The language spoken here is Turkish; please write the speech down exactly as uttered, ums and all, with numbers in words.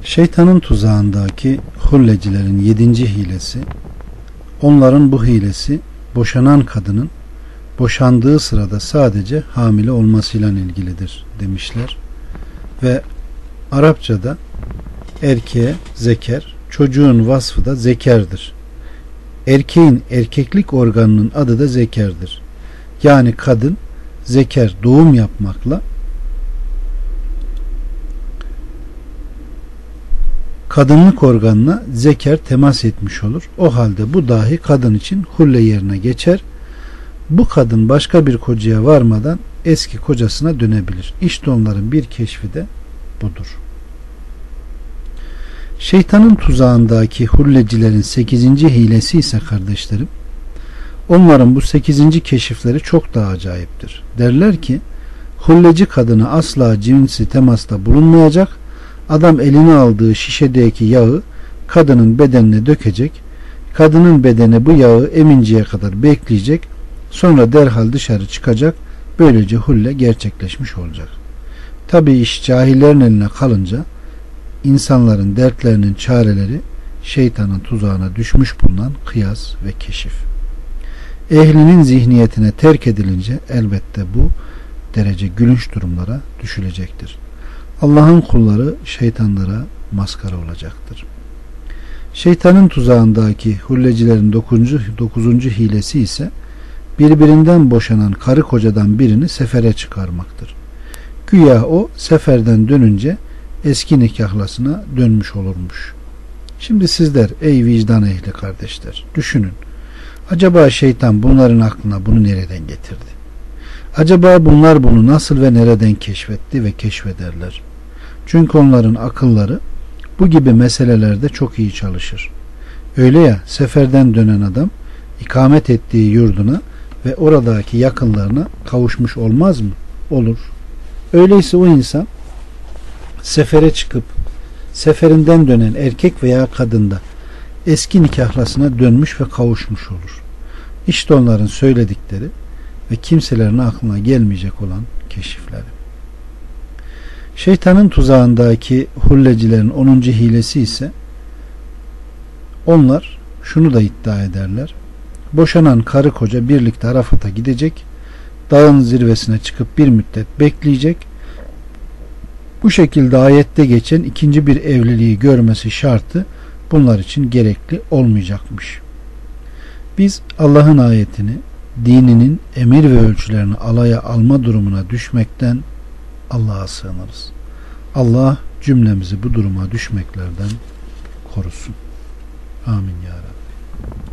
Şeytanın tuzağındaki hullecilerin yedinci hilesi, onların bu hilesi boşanan kadının boşandığı sırada sadece hamile olmasıyla ilgilidir demişler. Ve Arapçada erkeğe zeker, çocuğun vasfı da zekerdir. Erkeğin erkeklik organının adı da zekerdir. Yani kadın zeker doğum yapmakla kadınlık organına zeker temas etmiş olur. O halde bu dahi kadın için hulle yerine geçer. Bu kadın başka bir kocaya varmadan eski kocasına dönebilir. İşte onların bir keşfi de budur. Şeytanın tuzağındaki hullecilerin sekizinci hilesi ise kardeşlerim, onların bu sekizinci keşifleri çok daha acayiptir. Derler ki, hulleci kadına asla cinsi temasta bulunmayacak, adam eline aldığı şişedeki yağı kadının bedenine dökecek, kadının bedeni bu yağı eminceye kadar bekleyecek, sonra derhal dışarı çıkacak, böylece hulle gerçekleşmiş olacak. Tabi iş cahillerin eline kalınca insanların dertlerinin çareleri şeytanın tuzağına düşmüş bulunan kıyas ve keşif. Ehlinin zihniyetine terk edilince elbette bu derece gülünç durumlara düşülecektir. Allah'ın kulları şeytanlara maskara olacaktır. Şeytanın tuzağındaki hullecilerin dokuzuncu hilesi ise birbirinden boşanan karı kocadan birini sefere çıkarmaktır. Güya o seferden dönünce eski nikahlasına dönmüş olurmuş. Şimdi sizler ey vicdan ehli kardeşler düşünün. Acaba şeytan bunların aklına bunu nereden getirdi? Acaba bunlar bunu nasıl ve nereden keşfetti ve keşfederler? Çünkü onların akılları bu gibi meselelerde çok iyi çalışır. Öyle ya, seferden dönen adam ikamet ettiği yurduna ve oradaki yakınlarına kavuşmuş olmaz mı? Olur. Öyleyse o insan sefere çıkıp seferinden dönen erkek veya kadında eski nikahlasına dönmüş ve kavuşmuş olur. İşte onların söyledikleri ve kimselerin aklına gelmeyecek olan keşifleri. Şeytanın tuzağındaki hullecilerin onuncu hilesi ise onlar şunu da iddia ederler. Boşanan karı koca birlikte Arafat'a gidecek, dağın zirvesine çıkıp bir müddet bekleyecek. Bu şekilde ayette geçen ikinci bir evliliği görmesi şartı bunlar için gerekli olmayacakmış. Biz Allah'ın ayetini, dininin emir ve ölçülerini alaya alma durumuna düşmekten Allah'a sığınırız. Allah cümlemizi bu duruma düşmeklerden korusun. Amin ya Rabbi.